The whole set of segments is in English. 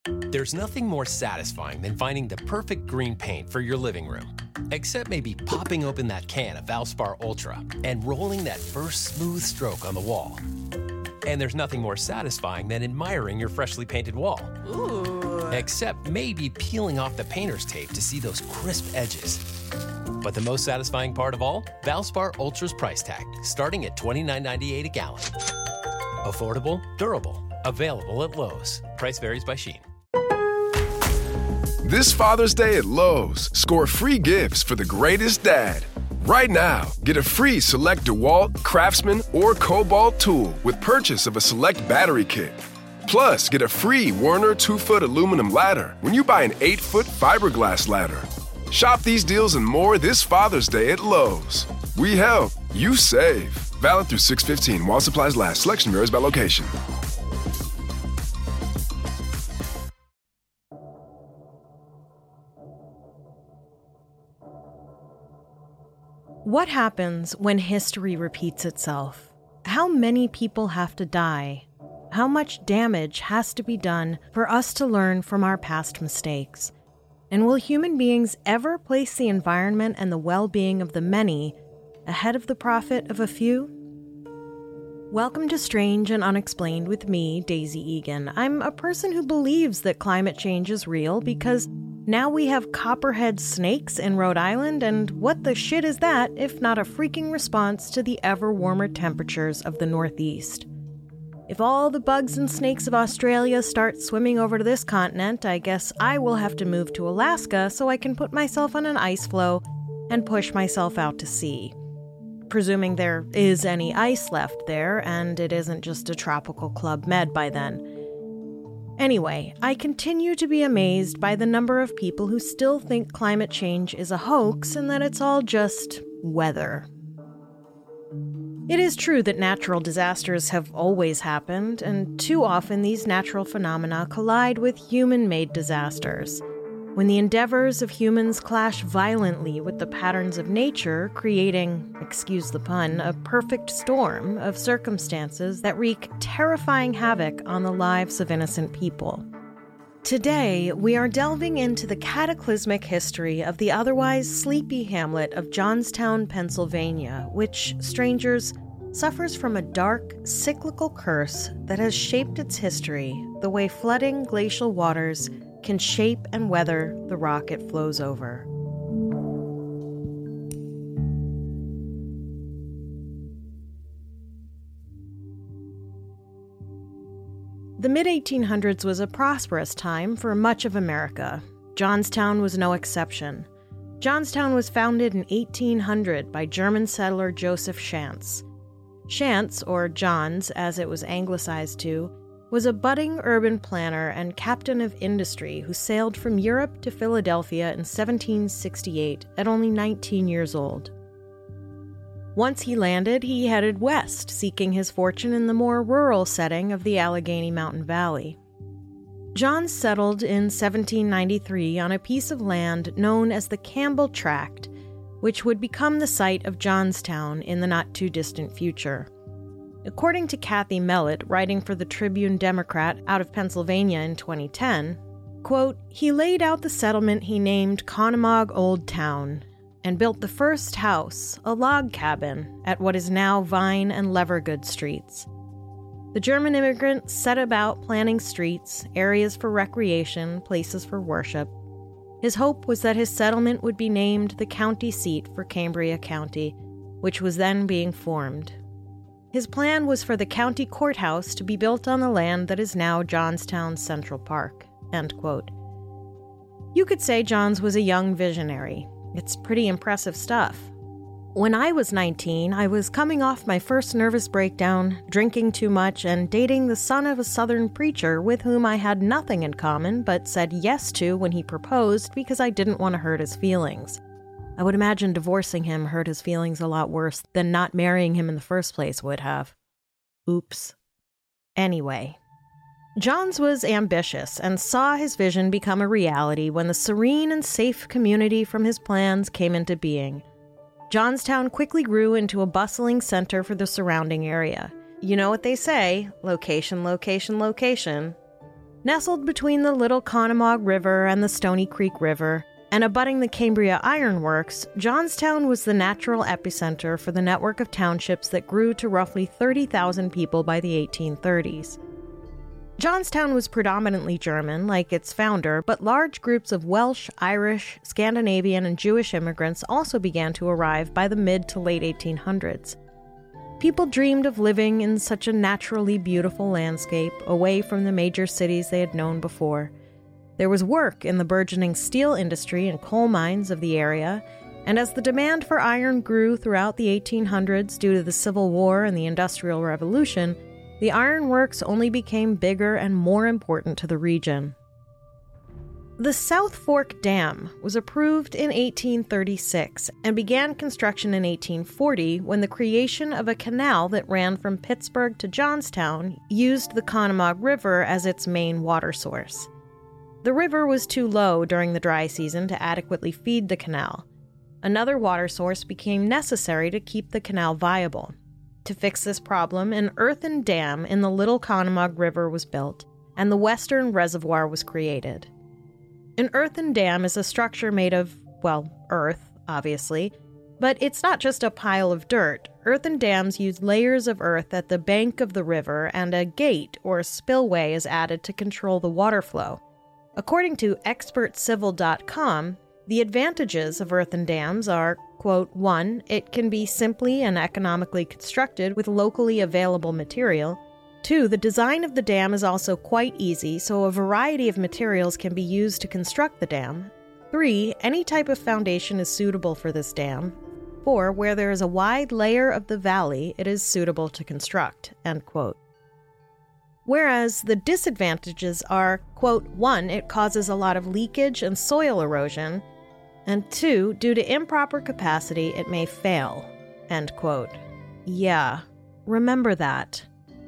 There's nothing more satisfying than finding the perfect green paint for your living room. Except maybe popping open that can of Valspar Ultra and rolling that first smooth stroke on the wall. And there's nothing more satisfying than admiring your freshly painted wall. Ooh. Except maybe peeling off the painter's tape to see those crisp edges. But the most satisfying part of all? Valspar Ultra's price tag, starting at $29.98 a gallon. Affordable, durable, available at Lowe's. Price varies by Shein. This Father's Day at Lowe's, score free gifts for the greatest dad. Right now, get a free select DeWalt, Craftsman, or Cobalt tool with purchase of a select battery kit. Plus, get a free Werner 2-foot aluminum ladder when you buy an 8-foot fiberglass ladder. Shop these deals and more this Father's Day at Lowe's. We help, you save. Valid through 6/15 while supplies last. Selection varies by location. What happens when history repeats itself? How many people have to die? How much damage has to be done for us to learn from our past mistakes? And will human beings ever place the environment and the well-being of the many ahead of the profit of a few? Welcome to Strange and Unexplained with me, Daisy Egan. I'm a person who believes that climate change is real because now we have copperhead snakes in Rhode Island, and what the shit is that if not a freaking response to the ever warmer temperatures of the Northeast? If all the bugs and snakes of Australia start swimming over to this continent, I guess I will have to move to Alaska so I can put myself on an ice floe and push myself out to sea. Presuming there is any ice left there, and it isn't just a tropical Club Med by then. Anyway, I continue to be amazed by the number of people who still think climate change is a hoax and that it's all just weather. It is true that natural disasters have always happened, and too often these natural phenomena collide with human-made disasters. When the endeavors of humans clash violently with the patterns of nature, creating, excuse the pun, a perfect storm of circumstances that wreak terrifying havoc on the lives of innocent people. Today, we are delving into the cataclysmic history of the otherwise sleepy hamlet of Johnstown, Pennsylvania, which, strangers, suffers from a dark, cyclical curse that has shaped its history the way flooding glacial waters can shape and weather the rock it flows over. The mid-1800s was a prosperous time for much of America. Johnstown was no exception. Johnstown was founded in 1800 by German settler Joseph Schantz. Schantz, or Johns as it was anglicized to, was a budding urban planner and captain of industry who sailed from Europe to Philadelphia in 1768 at only 19 years old. Once he landed, he headed west, seeking his fortune in the more rural setting of the Allegheny Mountain Valley. John settled in 1793 on a piece of land known as the Campbell Tract, which would become the site of Johnstown in the not-too-distant future. According to Kathy Mellett, writing for the Tribune Democrat out of Pennsylvania in 2010, quote, "He laid out the settlement he named Conemaugh Old Town and built the first house, a log cabin, at what is now Vine and Levergood Streets. The German immigrant set about planning streets, areas for recreation, places for worship. His hope was that his settlement would be named the county seat for Cambria County, which was then being formed. His plan was for the county courthouse to be built on the land that is now Johnstown Central Park." End quote. You could say Johns was a young visionary. It's pretty impressive stuff. When I was 19, I was coming off my first nervous breakdown, drinking too much, and dating the son of a Southern preacher with whom I had nothing in common but said yes to when he proposed because I didn't want to hurt his feelings. I would imagine divorcing him hurt his feelings a lot worse than not marrying him in the first place would have. Oops. Anyway, Johns was ambitious and saw his vision become a reality when the serene and safe community from his plans came into being. Johnstown quickly grew into a bustling center for the surrounding area. You know what they say, location, location, location. Nestled between the Little Conemaugh River and the Stony Creek River, and abutting the Cambria Iron Works, Johnstown was the natural epicenter for the network of townships that grew to roughly 30,000 people by the 1830s. Johnstown was predominantly German, like its founder, but large groups of Welsh, Irish, Scandinavian, and Jewish immigrants also began to arrive by the mid to late 1800s. People dreamed of living in such a naturally beautiful landscape, away from the major cities they had known before. There was work in the burgeoning steel industry and coal mines of the area, and as the demand for iron grew throughout the 1800s due to the Civil War and the Industrial Revolution, the iron works only became bigger and more important to the region. The South Fork Dam was approved in 1836 and began construction in 1840 when the creation of a canal that ran from Pittsburgh to Johnstown used the Conemaugh River as its main water source. The river was too low during the dry season to adequately feed the canal. Another water source became necessary to keep the canal viable. To fix this problem, an earthen dam in the Little Conemaugh River was built, and the Western Reservoir was created. An earthen dam is a structure made of, well, earth, obviously, but it's not just a pile of dirt. Earthen dams use layers of earth at the bank of the river, and a gate or spillway is added to control the water flow. According to expertcivil.com, the advantages of earthen dams are, quote, 1, it can be simply and economically constructed with locally available material. 2, the design of the dam is also quite easy, so a variety of materials can be used to construct the dam. 3, any type of foundation is suitable for this dam. 4, where there is a wide layer of the valley, it is suitable to construct, end quote. Whereas the disadvantages are, quote, 1, it causes a lot of leakage and soil erosion, and 2, due to improper capacity, it may fail, end quote. Yeah, remember that.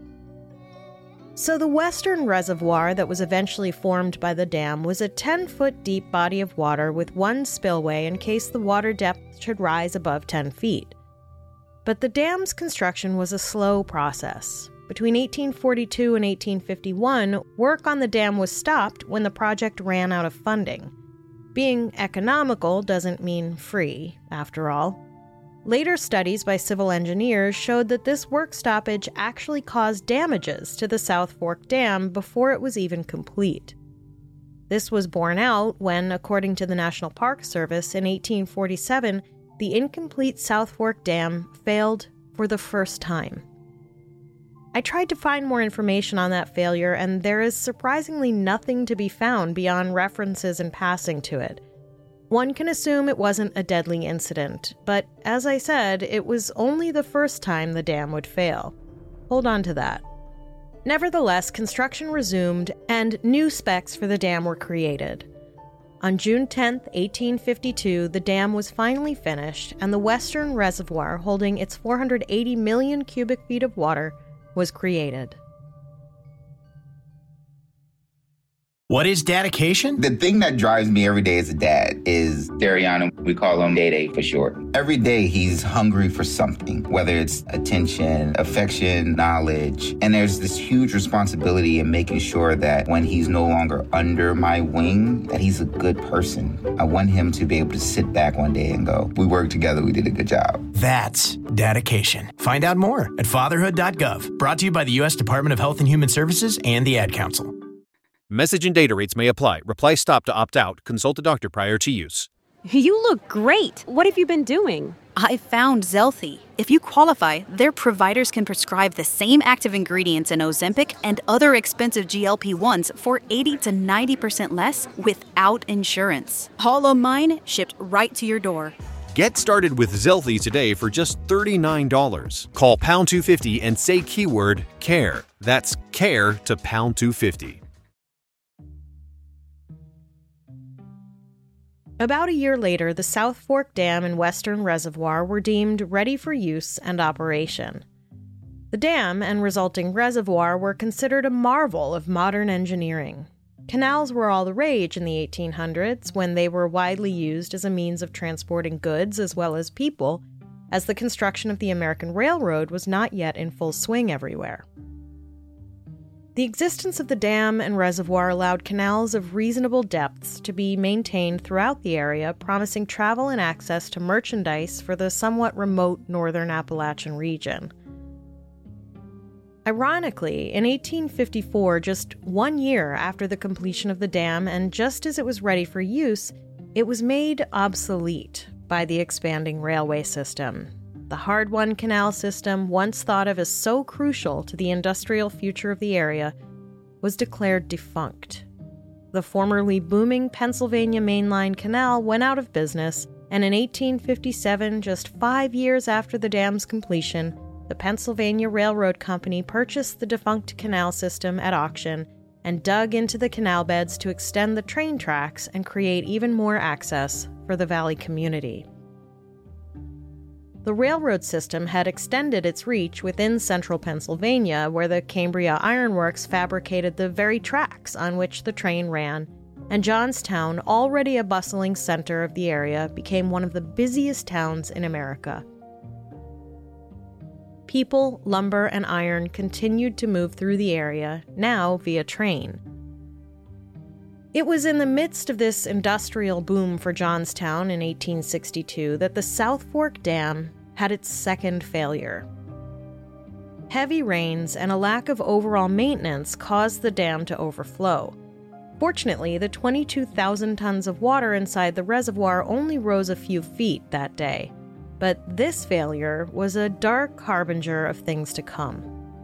So the Western Reservoir that was eventually formed by the dam was a 10-foot deep body of water with one spillway in case the water depth should rise above 10 feet. But the dam's construction was a slow process. Between 1842 and 1851, work on the dam was stopped when the project ran out of funding. Being economical doesn't mean free, after all. Later studies by civil engineers showed that this work stoppage actually caused damages to the South Fork Dam before it was even complete. This was borne out when, according to the National Park Service, in 1847, the incomplete South Fork Dam failed for the first time. I tried to find more information on that failure, and there is surprisingly nothing to be found beyond references in passing to it. One can assume it wasn't a deadly incident, but as I said, it was only the first time the dam would fail. Hold on to that. Nevertheless, construction resumed, and new specs for the dam were created. On June 10, 1852, the dam was finally finished, and the Western Reservoir, holding its 480 million cubic feet of water, was created. What is dedication? The thing that drives me every day as a dad is Dariana. We call him Day Day for short. Every day he's hungry for something, whether it's attention, affection, knowledge. And there's this huge responsibility in making sure that when he's no longer under my wing, that he's a good person. I want him to be able to sit back one day and go, we worked together, we did a good job. That's dedication. Find out more at fatherhood.gov. Brought to you by the U.S. Department of Health and Human Services and the Ad Council. Message and data rates may apply. Reply STOP to opt out. Consult a doctor prior to use. You look great. What have you been doing? I found Zelthy. If you qualify, their providers can prescribe the same active ingredients in Ozempic and other expensive GLP-1s for 80 to 90% less without insurance. All of mine shipped right to your door. Get started with Zelthy today for just $39. Call pound 250 and say keyword CARE. That's CARE to pound 250. About a year later, the South Fork Dam and Western Reservoir were deemed ready for use and operation. The dam and resulting reservoir were considered a marvel of modern engineering. Canals were all the rage in the 1800s when they were widely used as a means of transporting goods as well as people, as the construction of the American Railroad was not yet in full swing everywhere. The existence of the dam and reservoir allowed canals of reasonable depths to be maintained throughout the area, promising travel and access to merchandise for the somewhat remote northern Appalachian region. Ironically, in 1854, just 1 year after the completion of the dam and just as it was ready for use, it was made obsolete by the expanding railway system. The hard-won canal system, once thought of as so crucial to the industrial future of the area, was declared defunct. The formerly booming Pennsylvania Mainline Canal went out of business, and in 1857, just 5 years after the dam's completion, the Pennsylvania Railroad Company purchased the defunct canal system at auction and dug into the canal beds to extend the train tracks and create even more access for the valley community. The railroad system had extended its reach within central Pennsylvania, where the Cambria Iron Works fabricated the very tracks on which the train ran, and Johnstown, already a bustling center of the area, became one of the busiest towns in America. People, lumber, and iron continued to move through the area, now via train. It was in the midst of this industrial boom for Johnstown in 1862 that the South Fork Dam had its second failure. Heavy rains and a lack of overall maintenance caused the dam to overflow. Fortunately, the 22,000 tons of water inside the reservoir only rose a few feet that day. But this failure was a dark harbinger of things to come.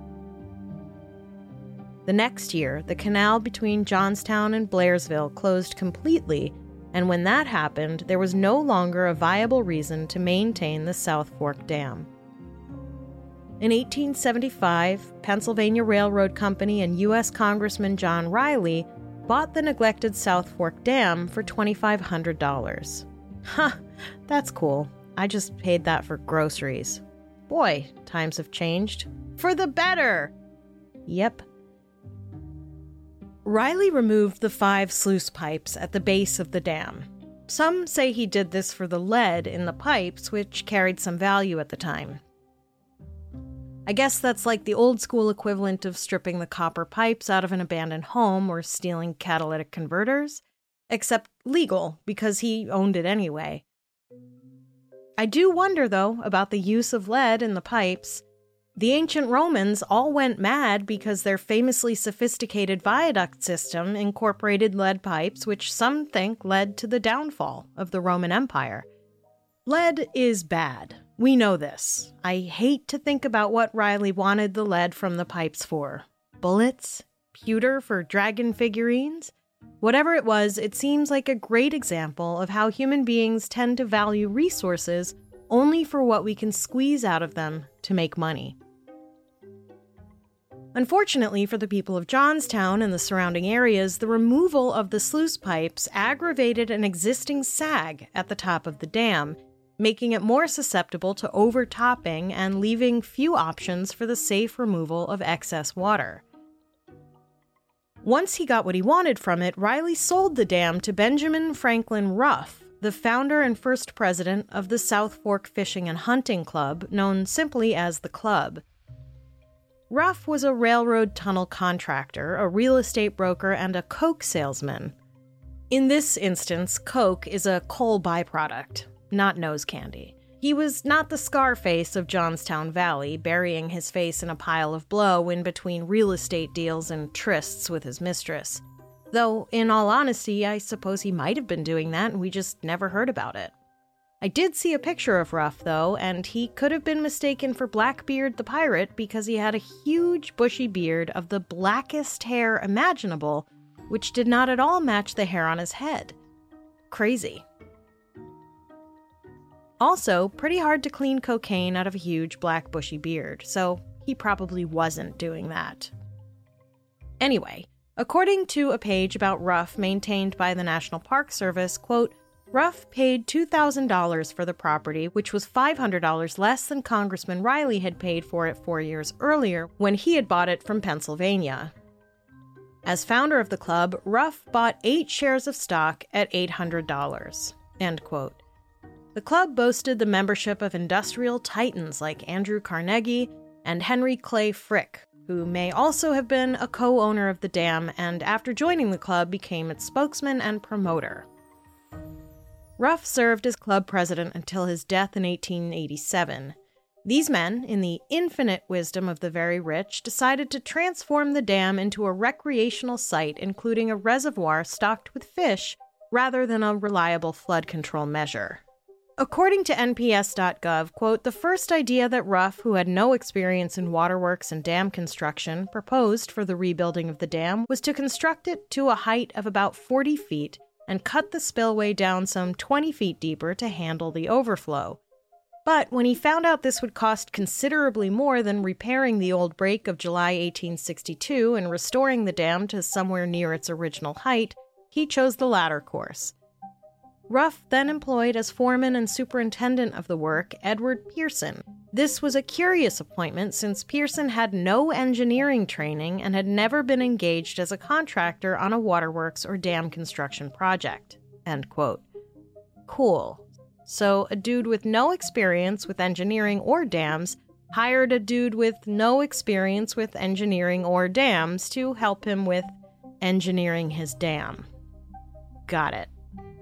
The next year, the canal between Johnstown and Blairsville closed completely, and when that happened, there was no longer a viable reason to maintain the South Fork Dam. In 1875, Pennsylvania Railroad Company and U.S. Congressman John Riley bought the neglected South Fork Dam for $2,500. Huh, that's cool. I just paid that for groceries. Boy, times have changed. For the better! Yep. Riley removed the 5 sluice pipes at the base of the dam. Some say he did this for the lead in the pipes, which carried some value at the time. I guess that's like the old-school equivalent of stripping the copper pipes out of an abandoned home or stealing catalytic converters, except legal, because he owned it anyway. I do wonder, though, about the use of lead in the pipes. The ancient Romans all went mad because their famously sophisticated viaduct system incorporated lead pipes, which some think led to the downfall of the Roman Empire. Lead is bad. We know this. I hate to think about what Riley wanted the lead from the pipes for. Bullets? Pewter for dragon figurines? Whatever it was, it seems like a great example of how human beings tend to value resources only for what we can squeeze out of them to make money. Unfortunately for the people of Johnstown and the surrounding areas, the removal of the sluice pipes aggravated an existing sag at the top of the dam, making it more susceptible to overtopping and leaving few options for the safe removal of excess water. Once he got what he wanted from it, Riley sold the dam to Benjamin Franklin Ruff, the founder and first president of the South Fork Fishing and Hunting Club, known simply as the Club. Ruff was a railroad tunnel contractor, a real estate broker, and a coke salesman. In this instance, coke is a coal byproduct, not nose candy. He was not the Scarface of Johnstown Valley, burying his face in a pile of blow in between real estate deals and trysts with his mistress. Though, in all honesty, I suppose he might have been doing that and we just never heard about it. I did see a picture of Ruff, though, and he could have been mistaken for Blackbeard the pirate because he had a huge bushy beard of the blackest hair imaginable, which did not at all match the hair on his head. Crazy. Also, pretty hard to clean cocaine out of a huge black bushy beard, so he probably wasn't doing that. Anyway, according to a page about Ruff maintained by the National Park Service, quote, Ruff paid $2,000 for the property, which was $500 less than Congressman Riley had paid for it 4 years earlier when he had bought it from Pennsylvania. As founder of the club, Ruff bought 8 shares of stock at $800. End quote. The club boasted the membership of industrial titans like Andrew Carnegie and Henry Clay Frick, who may also have been a co-owner of the dam and after joining the club became its spokesman and promoter. Ruff served as club president until his death in 1887. These men, in the infinite wisdom of the very rich, decided to transform the dam into a recreational site, including a reservoir stocked with fish, rather than a reliable flood control measure. According to NPS.gov, quote, the first idea that Ruff, who had no experience in waterworks and dam construction, proposed for the rebuilding of the dam was to construct it to a height of about 40 feet and cut the spillway down some 20 feet deeper to handle the overflow. But when he found out this would cost considerably more than repairing the old break of July 1862 and restoring the dam to somewhere near its original height, he chose the latter course. Ruff then employed as foreman and superintendent of the work Edward Pearson. This was a curious appointment since Pearson had no engineering training and had never been engaged as a contractor on a waterworks or dam construction project. End quote. Cool. So a dude with no experience with engineering or dams hired a dude with no experience with engineering or dams to help him with engineering his dam. Got it.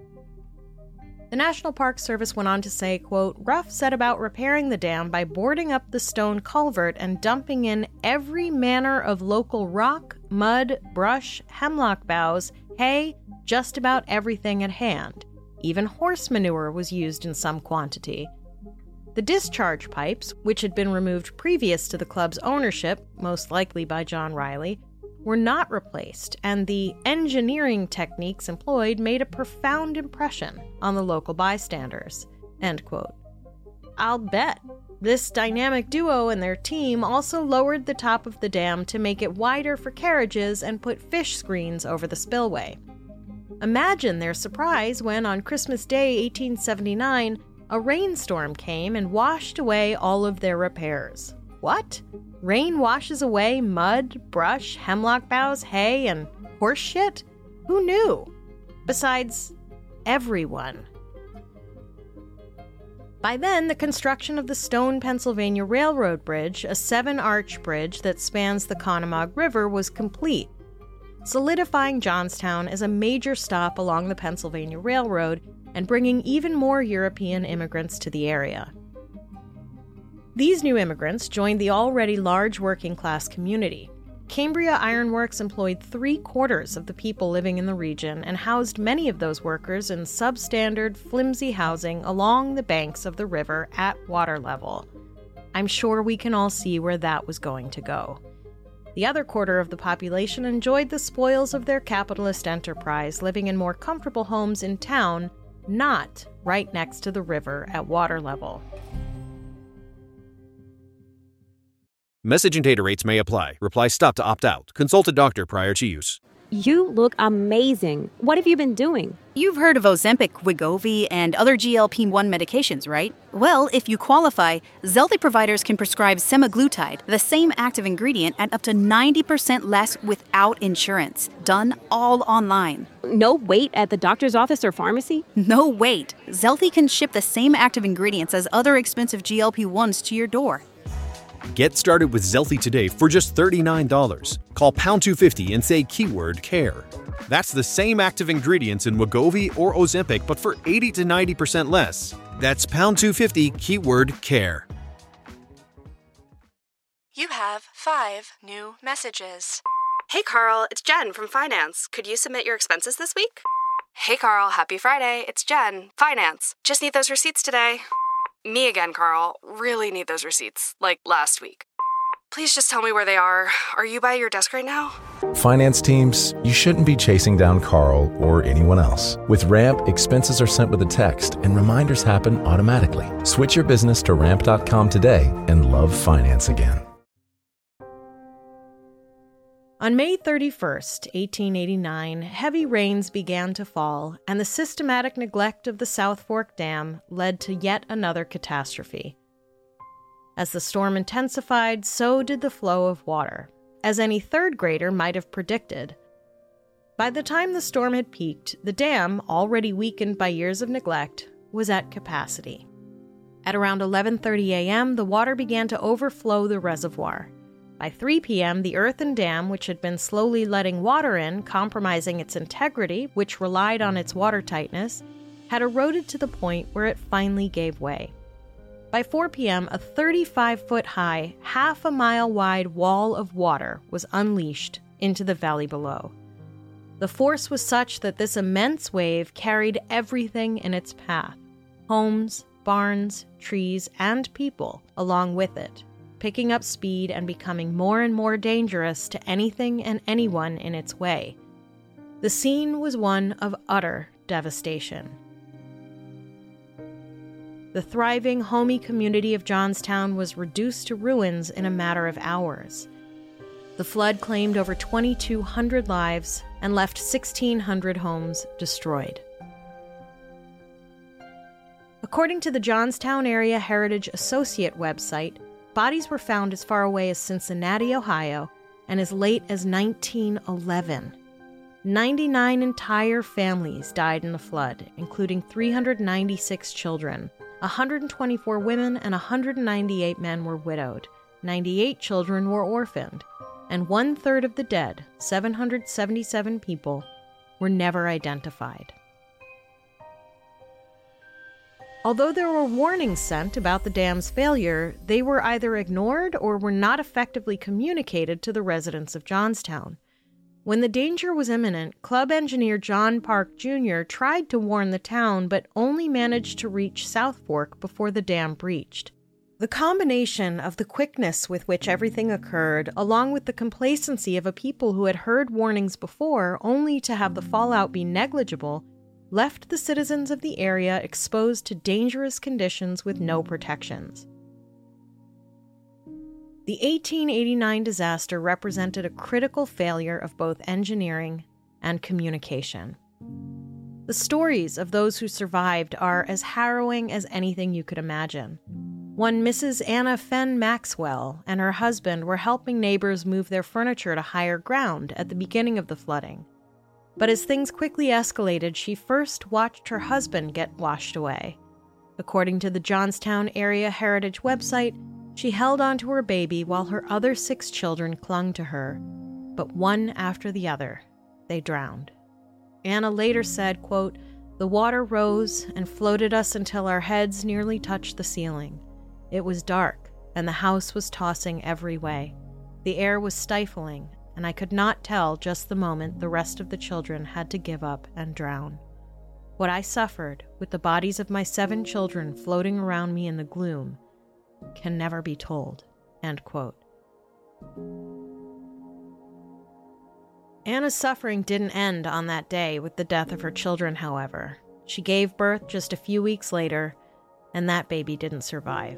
The National Park Service went on to say, quote, Ruff set about repairing the dam by boarding up the stone culvert and dumping in every manner of local rock, mud, brush, hemlock boughs, hay, just about everything at hand. Even horse manure was used in some quantity. The discharge pipes, which had been removed previous to the club's ownership, most likely by John Riley, were not replaced, and the engineering techniques employed made a profound impression on the local bystanders. End quote. I'll bet. This dynamic duo and their team also lowered the top of the dam to make it wider for carriages and put fish screens over the spillway. Imagine their surprise when, on Christmas Day 1879, a rainstorm came and washed away all of their repairs. What? Rain washes away mud, brush, hemlock boughs, hay, and horse shit? Who knew? Besides, everyone. By then, the construction of the Stone, Pennsylvania Railroad Bridge, a 7-arch bridge that spans the Conemaugh River, was complete, solidifying Johnstown as a major stop along the Pennsylvania Railroad and bringing even more European immigrants to the area. These new immigrants joined the already large working-class community. Cambria Iron Works employed 3/4 of the people living in the region and housed many of those workers in substandard, flimsy housing along the banks of the river at water level. I'm sure we can all see where that was going to go. The other quarter of the population enjoyed the spoils of their capitalist enterprise, living in more comfortable homes in town, not right next to the river at water level. Message and data rates may apply. Reply STOP to opt out. Consult a doctor prior to use. You look amazing. What have you been doing? You've heard of Ozempic, Wegovy, and other GLP-1 medications, right? Well, if you qualify, Zelty providers can prescribe semaglutide, the same active ingredient, at up to 90% less without insurance. Done all online. No wait at the doctor's office or pharmacy? No wait. Zelty can ship the same active ingredients as other expensive GLP-1s to your door. Get started with Zelty today for just $39. Call pound 250 and say keyword CARE. That's the same active ingredients in Wegovy or Ozempic, but for 80 to 90% less. That's pound 250 keyword CARE. You have 5 new messages. Hey Carl, it's Jen from Finance. Could you submit your expenses this week? Hey Carl, happy Friday. It's Jen, Finance. Just need those receipts today. Me again, Carl. Really need those receipts, like last week. Please just tell me where they are. Are you by your desk right now? Finance teams, you shouldn't be chasing down Carl or anyone else. With Ramp, expenses are sent with a text and reminders happen automatically. Switch your business to ramp.com today and love finance again. On May 31st, 1889, heavy rains began to fall, and the systematic neglect of the South Fork Dam led to yet another catastrophe. As the storm intensified, so did the flow of water, as any third grader might have predicted. By the time the storm had peaked, the dam, already weakened by years of neglect, was at capacity. At around 11:30 a.m., the water began to overflow the reservoir. By 3 p.m., the earthen dam, which had been slowly letting water in, compromising its integrity, which relied on its watertightness, had eroded to the point where it finally gave way. By 4 p.m., a 35-foot-high, half-a-mile-wide wall of water was unleashed into the valley below. The force was such that this immense wave carried everything in its path: homes, barns, trees, and people along with it, picking up speed and becoming more and more dangerous to anything and anyone in its way. The scene was one of utter devastation. The thriving, homey community of Johnstown was reduced to ruins in a matter of hours. The flood claimed over 2,200 lives and left 1,600 homes destroyed. According to the Johnstown Area Heritage Associate website, bodies were found as far away as Cincinnati, Ohio, and as late as 1911. 99 entire families died in the flood, including 396 children. 124 women and 198 men were widowed. 98 children were orphaned. And 1/3 of the dead, 777 people, were never identified. Although there were warnings sent about the dam's failure, they were either ignored or were not effectively communicated to the residents of Johnstown. When the danger was imminent, club engineer John Park Jr. tried to warn the town, but only managed to reach South Fork before the dam breached. The combination of the quickness with which everything occurred, along with the complacency of a people who had heard warnings before only to have the fallout be negligible, left the citizens of the area exposed to dangerous conditions with no protections. The 1889 disaster represented a critical failure of both engineering and communication. The stories of those who survived are as harrowing as anything you could imagine. One Mrs. Anna Fenn Maxwell and her husband were helping neighbors move their furniture to higher ground at the beginning of the flooding. But as things quickly escalated, she first watched her husband get washed away. According to the Johnstown Area Heritage website, she held onto her baby while her other 6 children clung to her. But one after the other, they drowned. Anna later said, quote, "The water rose and floated us until our heads nearly touched the ceiling. It was dark, and the house was tossing every way. The air was stifling, and I could not tell just the moment the rest of the children had to give up and drown. What I suffered, with the bodies of my 7 children floating around me in the gloom, can never be told." End quote. Anna's suffering didn't end on that day with the death of her children, however. She gave birth just a few weeks later, and that baby didn't survive.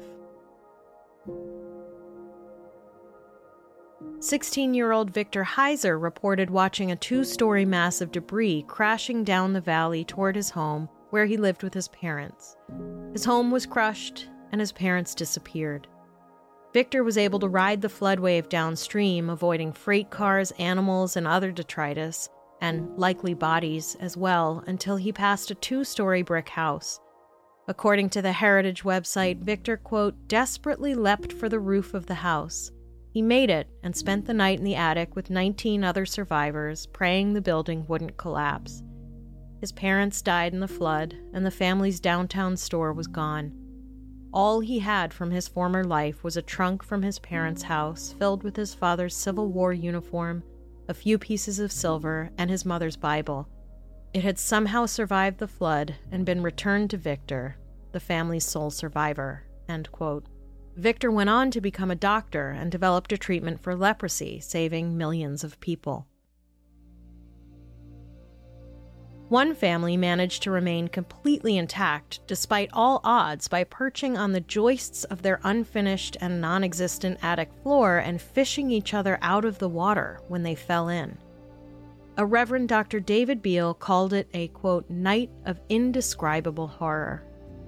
16-year-old Victor Heiser reported watching a 2-story mass of debris crashing down the valley toward his home, where he lived with his parents. His home was crushed, and his parents disappeared. Victor was able to ride the flood wave downstream, avoiding freight cars, animals, and other detritus, and likely bodies as well, until he passed a 2-story brick house. According to the Heritage website, Victor, quote, "desperately leapt for the roof of the house. He made it and spent the night in the attic with 19 other survivors, praying the building wouldn't collapse. His parents died in the flood, and the family's downtown store was gone. All he had from his former life was a trunk from his parents' house filled with his father's Civil War uniform, a few pieces of silver, and his mother's Bible. It had somehow survived the flood and been returned to Victor, the family's sole survivor." End quote. Victor went on to become a doctor and developed a treatment for leprosy, saving millions of people. One family managed to remain completely intact despite all odds by perching on the joists of their unfinished and non-existent attic floor and fishing each other out of the water when they fell in. A Reverend Dr. David Beale called it a, quote, "night of indescribable horror."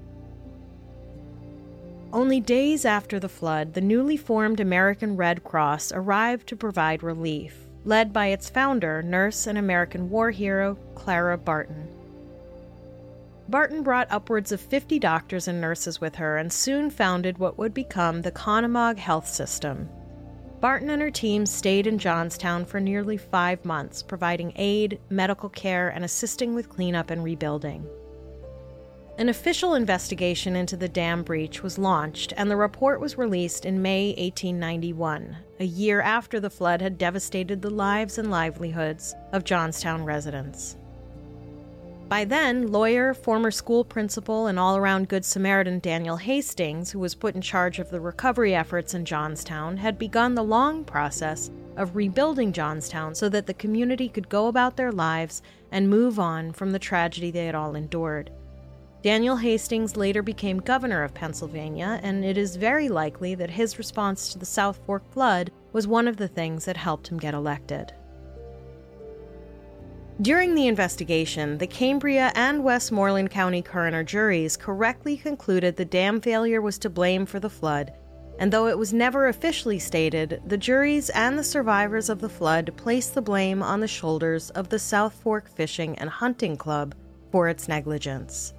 Only days after the flood, the newly formed American Red Cross arrived to provide relief, led by its founder, nurse and American war hero, Clara Barton. Barton brought upwards of 50 doctors and nurses with her and soon founded what would become the Conemaugh Health System. Barton and her team stayed in Johnstown for nearly 5 months, providing aid, medical care, and assisting with cleanup and rebuilding. An official investigation into the dam breach was launched, and the report was released in May 1891, a year after the flood had devastated the lives and livelihoods of Johnstown residents. By then, lawyer, former school principal, and all-around Good Samaritan Daniel Hastings, who was put in charge of the recovery efforts in Johnstown, had begun the long process of rebuilding Johnstown so that the community could go about their lives and move on from the tragedy they had all endured. Daniel Hastings later became governor of Pennsylvania, and it is very likely that his response to the South Fork flood was one of the things that helped him get elected. During the investigation, the Cambria and Westmoreland County coroner juries correctly concluded the dam failure was to blame for the flood, and though it was never officially stated, the juries and the survivors of the flood placed the blame on the shoulders of the South Fork Fishing and Hunting Club for its negligence.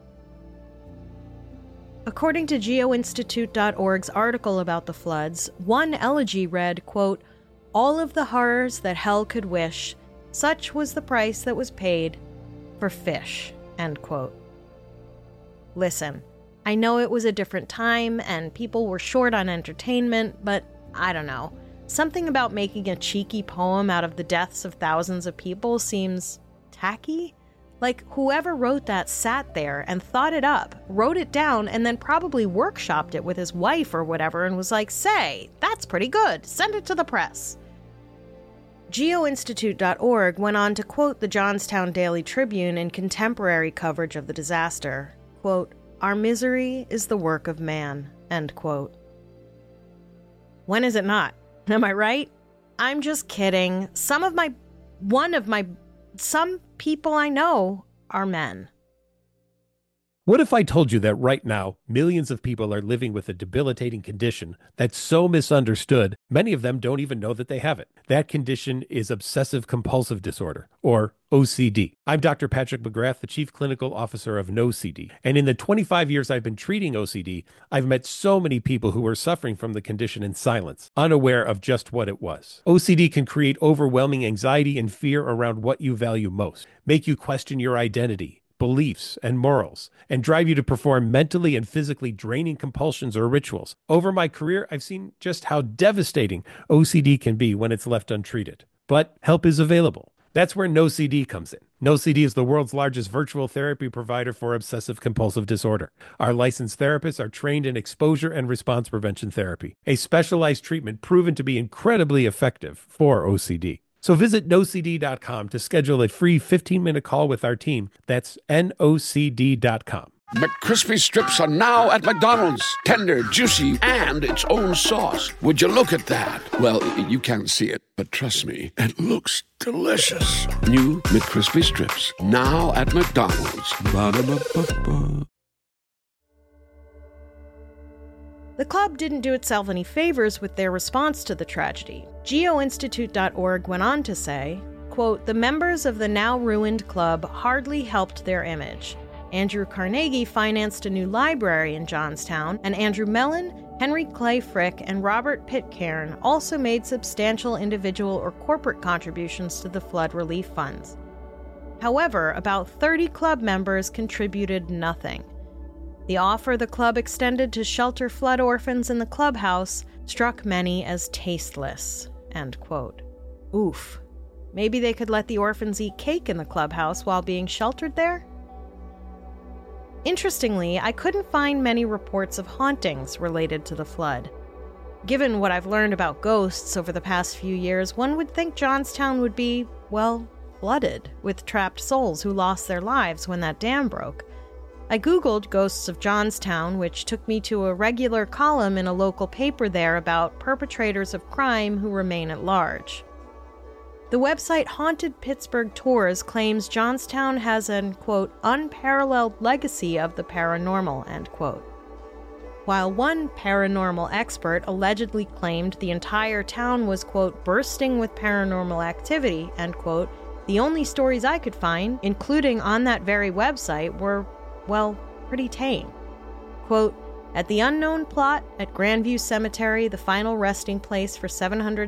According to geoinstitute.org's article about the floods, one elegy read, quote, "All of the horrors that hell could wish, such was the price that was paid for fish," end quote. Listen, I know it was a different time and people were short on entertainment, but I don't know. Something about making a cheeky poem out of the deaths of thousands of people seems tacky. Like, whoever wrote that sat there and thought it up, wrote it down, and then probably workshopped it with his wife or whatever and was like, "Say, that's pretty good. Send it to the press." Geoinstitute.org went on to quote the Johnstown Daily Tribune in contemporary coverage of the disaster, quote, "Our misery is the work of man," end quote. When is it not? Am I right? I'm just kidding. Some people I know are men. What if I told you that right now, millions of people are living with a debilitating condition that's so misunderstood, many of them don't even know that they have it? That condition is obsessive compulsive disorder, or OCD. I'm Dr. Patrick McGrath, the Chief Clinical Officer of NoCD. And in the 25 years I've been treating OCD, I've met so many people who are suffering from the condition in silence, unaware of just what it was. OCD can create overwhelming anxiety and fear around what you value most, make you question your identity, beliefs, and morals, and drive you to perform mentally and physically draining compulsions or rituals. Over my career, I've seen just how devastating OCD can be when it's left untreated. But help is available. That's where NoCD comes in. NoCD is the world's largest virtual therapy provider for obsessive compulsive disorder. Our licensed therapists are trained in exposure and response prevention therapy, a specialized treatment proven to be incredibly effective for OCD. So visit NoCD.com to schedule a free 15-minute call with our team. That's NoCD.com. McCrispy strips are now at McDonald's. Tender, juicy, and its own sauce. Would you look at that? Well, you can't see it, but trust me, it looks delicious. New McCrispy strips, now at McDonald's. Ba-da-ba-ba-ba. The club didn't do itself any favors with their response to the tragedy. Geoinstitute.org went on to say, quote, "The members of the now ruined club hardly helped their image. Andrew Carnegie financed a new library in Johnstown, and Andrew Mellon, Henry Clay Frick, and Robert Pitcairn also made substantial individual or corporate contributions to the flood relief funds. However, about 30 club members contributed nothing. The offer the club extended to shelter flood orphans in the clubhouse struck many as tasteless," end quote. Oof. Maybe they could let the orphans eat cake in the clubhouse while being sheltered there? Interestingly, I couldn't find many reports of hauntings related to the flood. Given what I've learned about ghosts over the past few years, one would think Johnstown would be, well, flooded with trapped souls who lost their lives when that dam broke. I Googled Ghosts of Johnstown, which took me to a regular column in a local paper there about perpetrators of crime who remain at large. The website Haunted Pittsburgh Tours claims Johnstown has an, quote, "unparalleled legacy of the paranormal," end quote. While one paranormal expert allegedly claimed the entire town was, quote, "bursting with paranormal activity," end quote, the only stories I could find, including on that very website, were, well, pretty tame. Quote, At the unknown plot at Grandview Cemetery, the final resting place for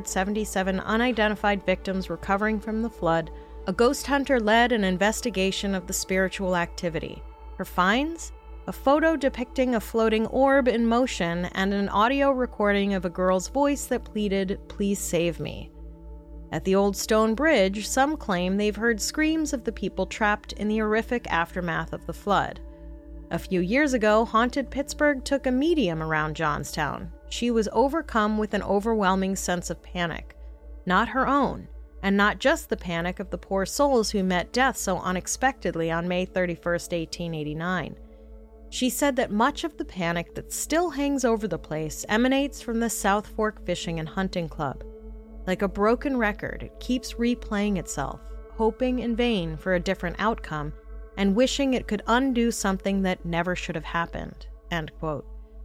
777 unidentified victims recovering from the flood, a ghost hunter led an investigation of the spiritual activity. Her finds? A photo depicting a floating orb in motion and an audio recording of a girl's voice that pleaded, "Please save me." At the Old Stone Bridge, some claim they've heard screams of the people trapped in the horrific aftermath of the flood. A few years ago, Haunted Pittsburgh took a medium around Johnstown. She was overcome with an overwhelming sense of panic. Not her own, and not just the panic of the poor souls who met death so unexpectedly on May 31st, 1889. She said that much of the panic that still hangs over the place emanates from the South Fork Fishing and Hunting Club. Like a broken record, it keeps replaying itself, hoping in vain for a different outcome, and wishing it could undo something that never should have happened. End quote.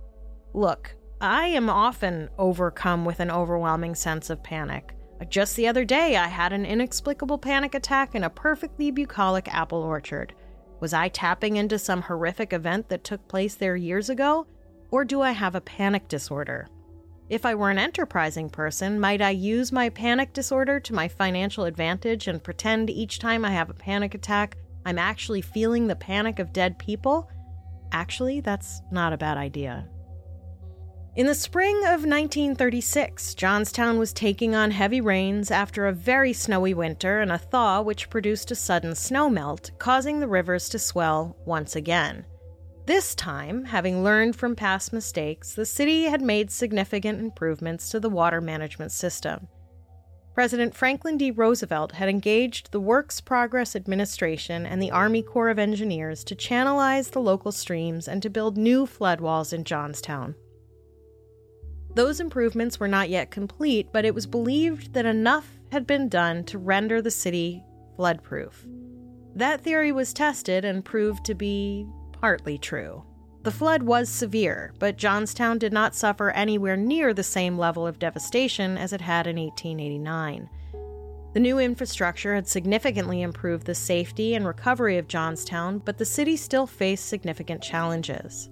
Look, I am often overcome with an overwhelming sense of panic. Just the other day, I had an inexplicable panic attack in a perfectly bucolic apple orchard. Was I tapping into some horrific event that took place there years ago? Or do I have a panic disorder? If I were an enterprising person, might I use my panic disorder to my financial advantage and pretend each time I have a panic attack, I'm actually feeling the panic of dead people? Actually, that's not a bad idea. In the spring of 1936, Johnstown was taking on heavy rains after a very snowy winter and a thaw which produced a sudden snowmelt, causing the rivers to swell once again. This time, having learned from past mistakes, the city had made significant improvements to the water management system. President Franklin D. Roosevelt had engaged the Works Progress Administration and the Army Corps of Engineers to channelize the local streams and to build new flood walls in Johnstown. Those improvements were not yet complete, but it was believed that enough had been done to render the city flood-proof. That theory was tested and proved to be partly true. The flood was severe, but Johnstown did not suffer anywhere near the same level of devastation as it had in 1889. The new infrastructure had significantly improved the safety and recovery of Johnstown, but the city still faced significant challenges.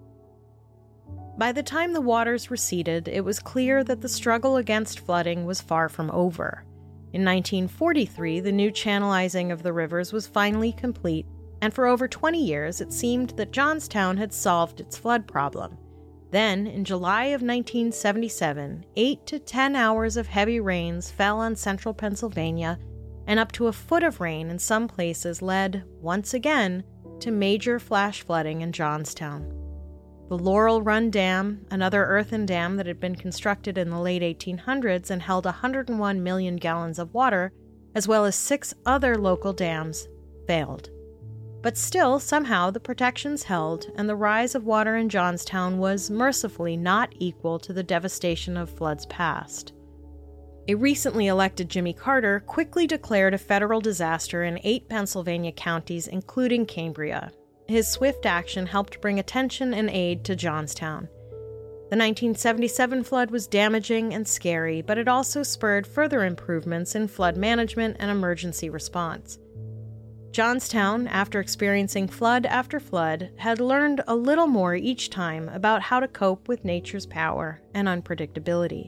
By the time the waters receded, it was clear that the struggle against flooding was far from over. In 1943, the new channelizing of the rivers was finally complete, and for over 20 years it seemed that Johnstown had solved its flood problem. Then, in July of 1977, 8 to 10 hours of heavy rains fell on central Pennsylvania, and up to a foot of rain in some places led, once again, to major flash flooding in Johnstown. The Laurel Run Dam, another earthen dam that had been constructed in the late 1800s and held 101 million gallons of water, as well as 6 other local dams, failed. But still, somehow, the protections held, and the rise of water in Johnstown was mercifully not equal to the devastation of floods past. A recently elected Jimmy Carter quickly declared a federal disaster in 8 Pennsylvania counties, including Cambria. His swift action helped bring attention and aid to Johnstown. The 1977 flood was damaging and scary, but it also spurred further improvements in flood management and emergency response. Johnstown, after experiencing flood after flood, had learned a little more each time about how to cope with nature's power and unpredictability.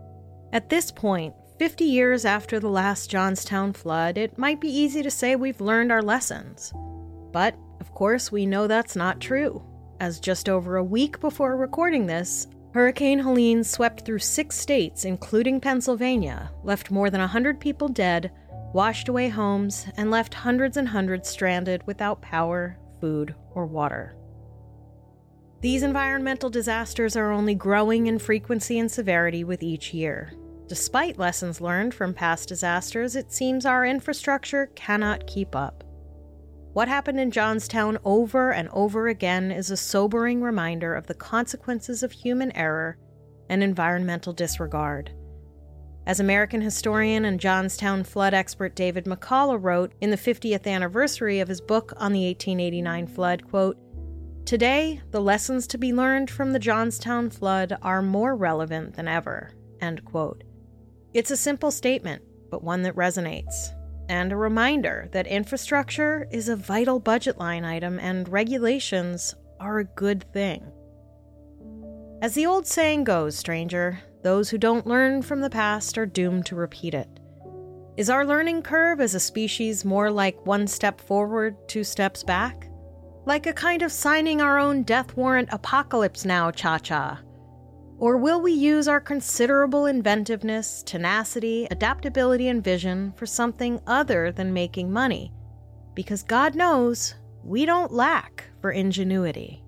At this point, 50 years after the last Johnstown flood, it might be easy to say we've learned our lessons. But, of course, we know that's not true, as just over a week before recording this, Hurricane Helene swept through 6 states, including Pennsylvania, left more than 100 people dead, washed away homes, and left hundreds and hundreds stranded without power, food, or water. These environmental disasters are only growing in frequency and severity with each year. Despite lessons learned from past disasters, it seems our infrastructure cannot keep up. What happened in Johnstown over and over again is a sobering reminder of the consequences of human error and environmental disregard. As American historian and Johnstown flood expert David McCullough wrote in the 50th anniversary of his book on the 1889 flood, quote, "Today, the lessons to be learned from the Johnstown flood are more relevant than ever," end quote. It's a simple statement, but one that resonates. And a reminder that infrastructure is a vital budget line item and regulations are a good thing. As the old saying goes, stranger, those who don't learn from the past are doomed to repeat it. Is our learning curve as a species more like 1 step forward, 2 steps back? Like a kind of signing our own death warrant apocalypse now, cha-cha? Or will we use our considerable inventiveness, tenacity, adaptability, and vision for something other than making money? Because God knows we don't lack for ingenuity.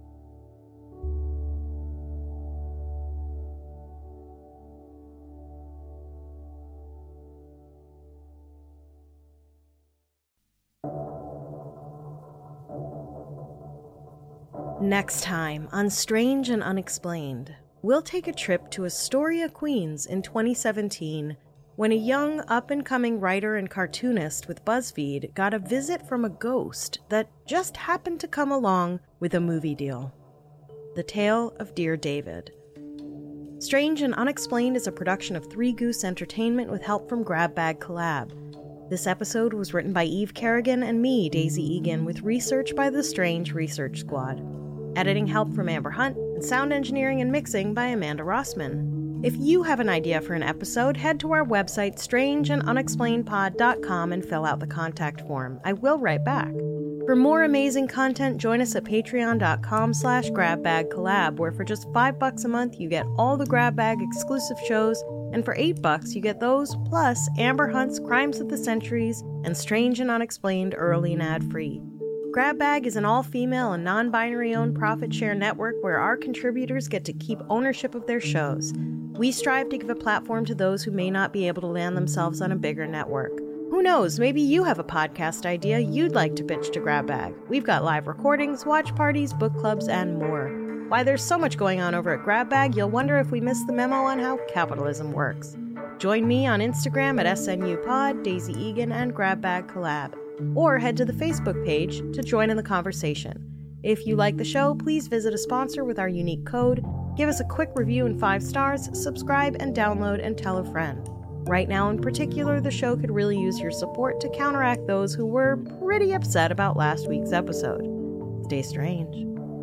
Next time on Strange and Unexplained, we'll take a trip to Astoria, Queens in 2017, when a young, up-and-coming writer and cartoonist with BuzzFeed got a visit from a ghost that just happened to come along with a movie deal. The Tale of Dear David. Strange and Unexplained is a production of Three Goose Entertainment with help from Grab Bag Collab. This episode was written by Eve Kerrigan and me, Daisy Egan, with research by the Strange Research Squad. Editing help from Amber Hunt, and sound engineering and mixing by Amanda Rossman. If you have an idea for an episode, head to our website, strangeandunexplainedpod.com, and fill out the contact form. I will write back. For more amazing content, join us at patreon.com/grabbagcollab, where for just $5 a month, you get all the Grab Bag exclusive shows, and for $8, you get those, plus Amber Hunt's Crimes of the Centuries and Strange and Unexplained early and ad-free. Grab Bag is an all-female and non-binary-owned profit-share network where our contributors get to keep ownership of their shows. We strive to give a platform to those who may not be able to land themselves on a bigger network. Who knows, maybe you have a podcast idea you'd like to pitch to Grab Bag. We've got live recordings, watch parties, book clubs, and more. Why there's so much going on over at Grab Bag, you'll wonder if we missed the memo on how capitalism works. Join me on Instagram at SNUPod, Daisy Egan, and Grab Bag Collab. Or head to the Facebook page to join in the conversation. If you like the show, please visit a sponsor with our unique code, give us a quick review and 5 stars, subscribe and download, and tell a friend. Right now in particular, the show could really use your support to counteract those who were pretty upset about last week's episode. Stay strange.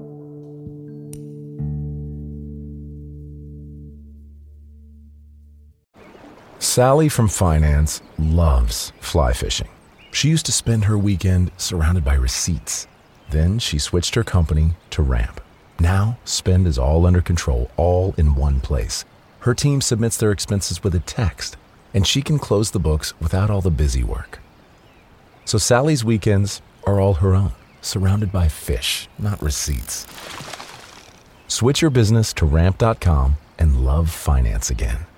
Sally from finance loves fly fishing. She used to spend her weekend surrounded by receipts. Then she switched her company to Ramp. Now, spend is all under control, all in one place. Her team submits their expenses with a text, and she can close the books without all the busy work. So Sally's weekends are all her own, surrounded by fish, not receipts. Switch your business to Ramp.com and love finance again.